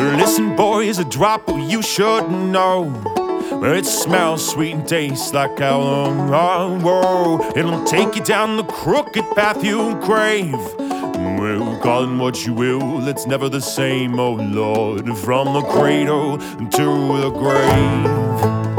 Listen, boys, a drop you should know. It smells sweet and tastes like alcohol. Whoa, it'll take you down the crooked path you crave. Well, call it what you will, it's never the same, oh Lord. From the cradle to the grave.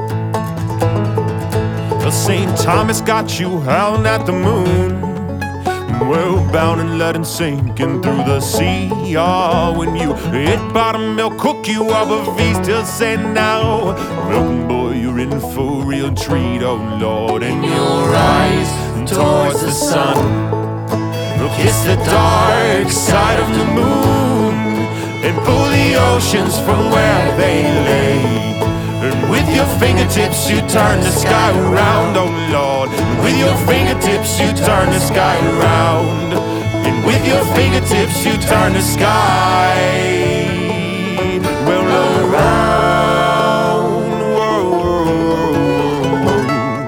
St. Thomas got you howling at the moon. Well, bound and let it sink in through the sea. Oh, when you hit bottom, they'll cook you up a feast. He'll say now, milk boy, you're in for a real treat, oh Lord. And you'll rise towards the sun. You'll kiss the dark side of the moon and pull the oceans from where they lay. And with your fingertips you turn the sky around, oh Lord. And with your fingertips you turn the sky around. And with your fingertips you turn the sky well around. Whoa, whoa, whoa.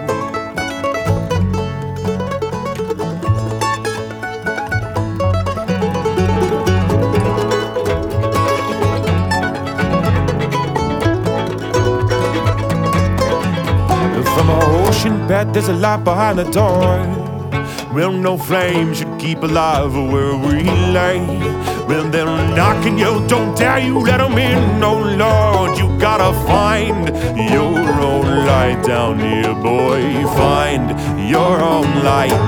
From an ocean bed, there's a light behind the door. Well, no flame should keep alive where we lay. Well, they're knocking you, don't dare you let them in, oh Lord. You gotta find your own light down here, boy. Find your own light.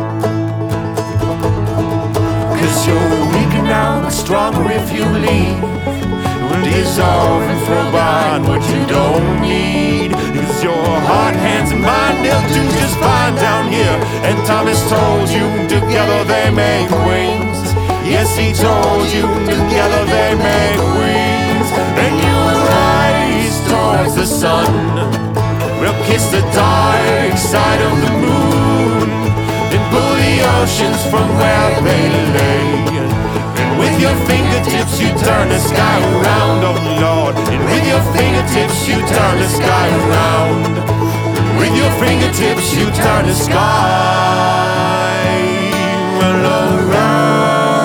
'Cause you're weaker now, but stronger if you leave. Dissolve and throw behind what you don't need. 'Cause your heart, hands and mind, they'll do just fine down here. And Thomas told you, together they make wings. Yes, he told you, together they make wings. And you rise towards the sun. We'll kiss the dark side of the moon and pull the oceans from where they lay. With your fingertips you turn the sky around, oh Lord. And with your fingertips you turn the sky around. With your fingertips you turn the sky well around.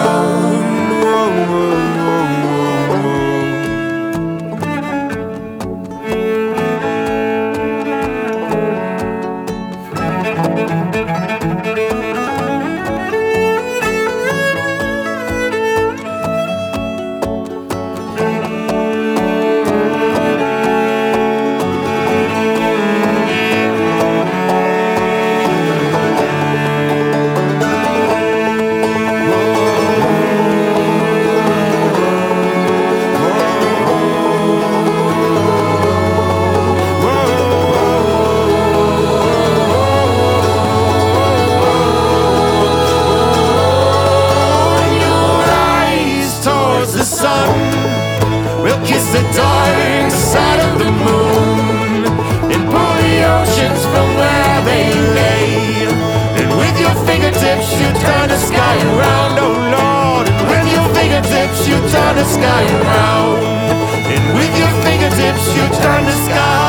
We'll kiss the dark side of the moon and pull the oceans from where they lay. And with your fingertips you turn the sky around, oh Lord. And with your fingertips you turn the sky around. And with your fingertips you turn the sky